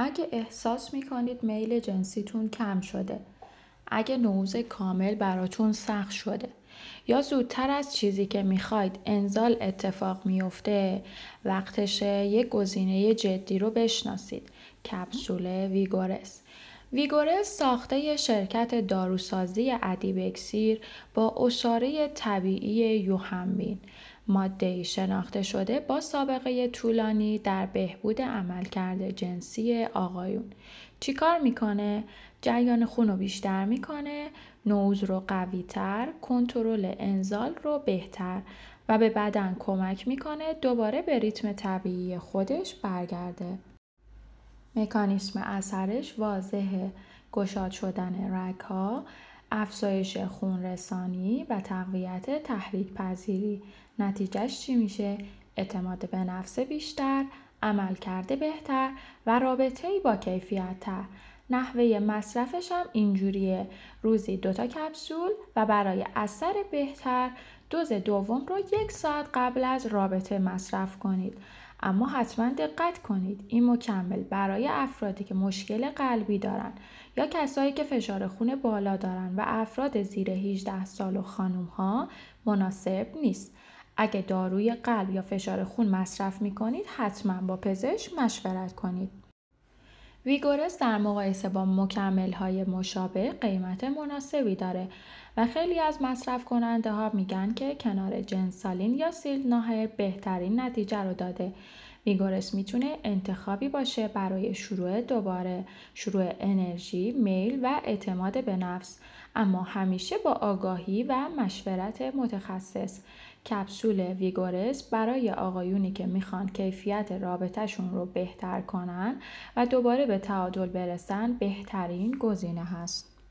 اگه احساس میکنید میل جنسیتون کم شده، اگه نوز کامل براتون سخت شده یا زودتر از چیزی که میخواید انزال اتفاق میفته، وقتشه یک گزینه جدی رو بشناسید: کپسول ویگورس. ویگورس ساخته شرکت داروسازی ادیبکسیر با عصاره طبیعی یوهمبین، ماده‌ای شناخته شده با سابقه طولانی در بهبود عملکرد جنسی آقایون. چیکار میکنه؟ جریان خون رو بیشتر میکنه، نوز رو قوی‌تر، کنترل انزال رو بهتر و به بدن کمک میکنه دوباره به ریتم طبیعی خودش برگرده. مکانیسم اثرش واضحه: گشاد شدن رگ‌ها، افزایش خون رسانی و تقویت تحریک پذیری. نتیجهش چی میشه؟ اعتماد به نفس بیشتر، عملکرد بهتر و رابطه‌ای با کیفیت تر. نحوه مصرفش هم اینجوریه: روزی 2 کپسول و برای اثر بهتر دوز دوم رو 1 ساعت قبل از رابطه مصرف کنید. اما حتما دقت کنید، این مکمل برای افرادی که مشکل قلبی دارن یا کسایی که فشار خون بالا دارن و افراد زیر 18 سال و خانم ها مناسب نیست. اگه داروی قلب یا فشار خون مصرف میکنید حتما با پزشک مشورت کنید. ویگورس در مقایسه با مکمل‌های مشابه قیمت مناسبی داره و خیلی از مصرف کننده ها میگن که کنار جنسالین یا سیلناهر بهترین نتیجه رو داده. ویگورس میتونه انتخابی باشه برای شروع دوباره، شروع انرژی، میل و اعتماد به نفس، اما همیشه با آگاهی و مشورت متخصص. کپسول ویگورس برای آقایونی که میخوان کیفیت رابطه‌شون رو بهتر کنن و دوباره به تعادل برسن بهترین گزینه هست.